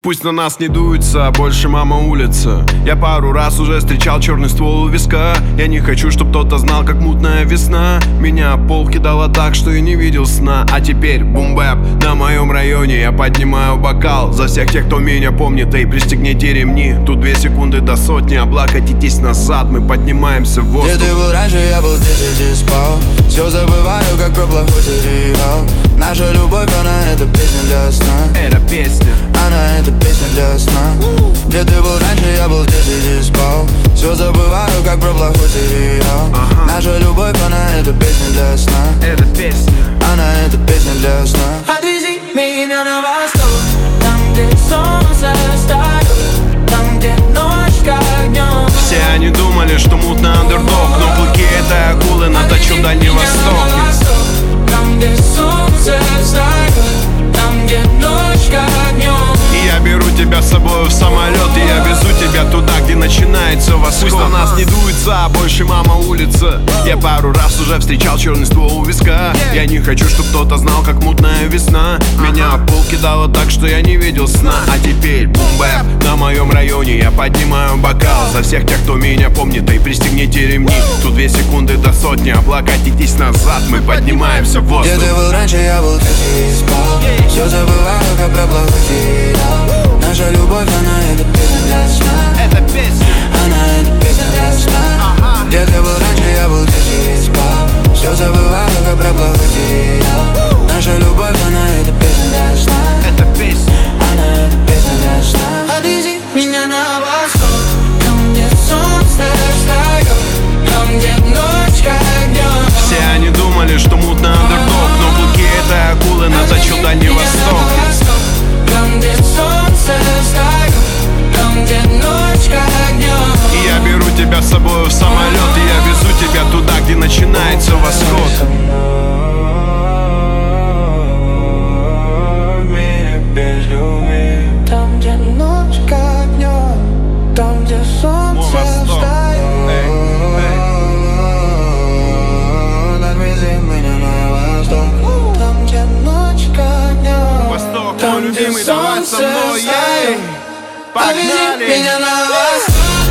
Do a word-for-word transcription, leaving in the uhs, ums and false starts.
Пусть на нас не дуется, а больше мама улица. Я пару раз уже встречал черный ствол у виска. Я не хочу, чтоб кто-то знал, как мутная весна. Меня пол кидала так, что я не видел сна. А теперь бум-бэп на моем районе. Я поднимаю бокал за всех тех, кто меня помнит. Эй, пристегните ремни, тут две секунды до сотни. Облокотитесь назад, мы поднимаемся в воздух. Где ты был раньше, я был здесь и спал. Все забываю, как про плохой сериал. Наша любовь, она это песня для сна. Это песня, она это песня для сна. Где ты был раньше, я был здесь и спал. Все забываю, как про плохой сериал. ага. Наша любовь, она это песня для сна. Это песня, она это песня для сна. Отвези меня на восток, там, где солнце встает, там, где ночь как днем. все они думали, что мутный андердог, но клыки этой акулы наточу Дальний Восток. Там, где солнце встает, там, где ночь как днем. И я беру тебя с собой в самолет, и я везу тебя туда, где начинается восход. Пусть на нас не дуется, а больше мама улица. Я пару раз уже встречал черный ствол у виска. Я не хочу, чтоб кто-то знал, как мутная весна. Меня пол кидало так, что я не видел сна. А теперь бум-бэп на моем районе. Я поднимаю бокал за всех тех, кто меня помнит. И пристегните ремни, тут две секунды до сотни. Облокотитесь назад, мы поднимаемся в воздух. Где ты был раньше, я был здесь и спал. Все забываю, как про плохой сериал. Наша любовь, она это песня для сна. Это песня, она это песня для сна. Где ты был раньше, я был здесь и спал. Все забываю, как про плохой сериал. Наша любовь, она это песня для сна. это песня, она это песня для сна. Отвези меня на восток, там, где солнце встает, там, где ночь как днем. все они думали, что мутный андердог, но клыки этой акулы наточу Дальний Восток. Там, где солнце встает, там, где ночь как днем. И я беру тебя с собой в самолет, и я везу тебя туда, где начинается восход. Там, где ночь как днем, там, где солнце встает. Отвези меня на восток. Там, где ночь как днем. Восток, Там, мой где любимый, давай со солнце мной, встает. ей! Отвези Погнали! меня на восток.